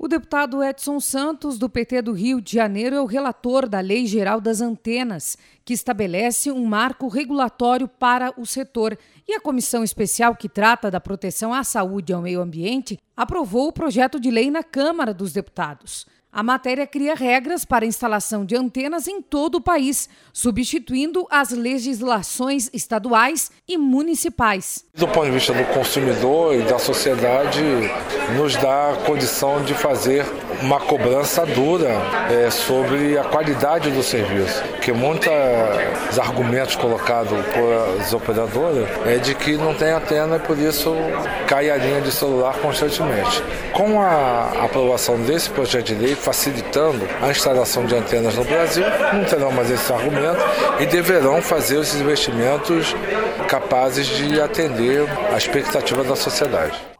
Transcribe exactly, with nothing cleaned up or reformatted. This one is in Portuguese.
deputado Edson Santos, do P T do Rio de Janeiro, é o relator da Lei Geral das Antenas, que estabelece um marco regulatório para o setor. E a comissão especial que trata da proteção à saúde e ao meio ambiente aprovou o projeto de lei na Câmara dos Deputados. A matéria cria regras para a instalação de antenas em todo o país, substituindo as legislações estaduais e municipais. Do ponto de vista do consumidor e da sociedade, nos dá a condição de fazer uma cobrança dura é, sobre a qualidade do serviço. Porque muitos argumentos colocados por as operadoras é de que não tem antena e por isso cai a linha de celular constantemente. Com a aprovação desse projeto de lei, facilitando a instalação de antenas no Brasil, não terão mais esse argumento e deverão fazer os investimentos capazes de atender a expectativa da sociedade.